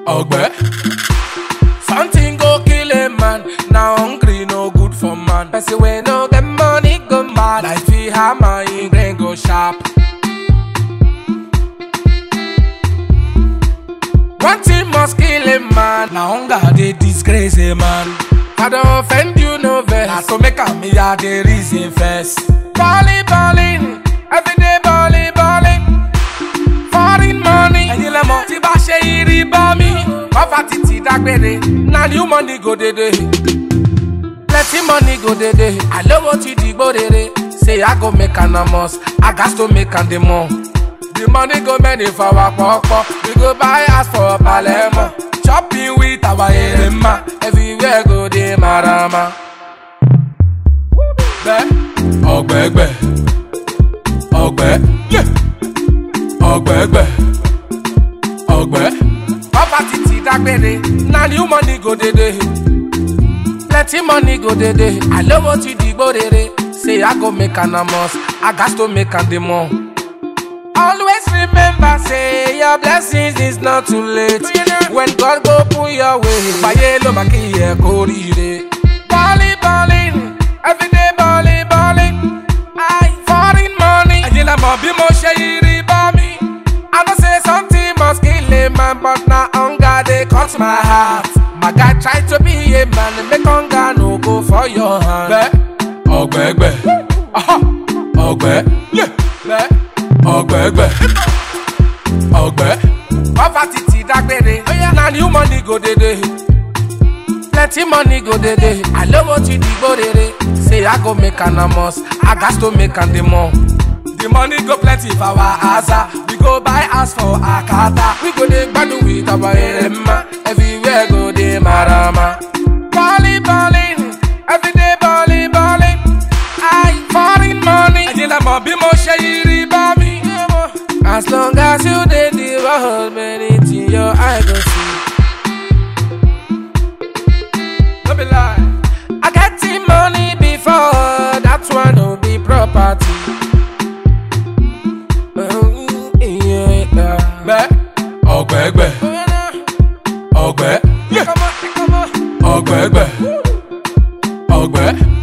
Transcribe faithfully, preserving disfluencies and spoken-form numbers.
Ogbe. Something go kill a man. Now hungry no good for man. Person we no get money go mad. Like fi hammer in brain go sharp. One thing must kill a man. Now hunger they disgrace a man. I don't offend you no vex. I to make a me a the reason first. Balling, balling, everyday balling, balling. Foreign money. And you let me ti ba she iri ba mi. Poverty ti dagbere. Now new money go de de. Plenty money go de de. I love what you digbo de de. Say I go make an amos. I got to make an demo. The money go many for our pop. We go buy us for Palermo. Chopping with our erema. Everywhere go de marama. Ogbe, ogbe, ogbe, yeah. Ogbe, ogbe, ogbe. Poverty ti dagbere. Now new money go de de. Plenty money go de de. I love what you digbo de de. Say I go make an amos. I got to make an demo. Always remember, say your blessings is not too late. When God go put your way, Bayelo makiye korire. Balling, balling, everyday balling, balling. I foreign money. I did a mobi mo shiri bami. I don't say something must kill a man, but now hunger they cut my heart. My guy try to be a man, make hunger no go for your hand. Ogbe, ogbe, aha, ogbe, yeah, be. Ogbe, ogbe, ogbe. Poverty ti dagbere. Now new money go de de. Plenty money go de de. I love what you digbo de de. Say I go make an amos. I got to make an demo. The money go plenty for our asa. We go buy house for Akata. We go de badu with our erema. Everywhere go de marama. Balling, balling, everyday balling, balling. I foreign money. I did a mobi mo shiri ba mi. As long as you did the world, many things your eye go see. Don't be lie. I get the money before, that one will be property. Oh, yeah, yeah. Ogbe, ogbe, ogbe, yeah. Ogbe, ogbe, ogbe.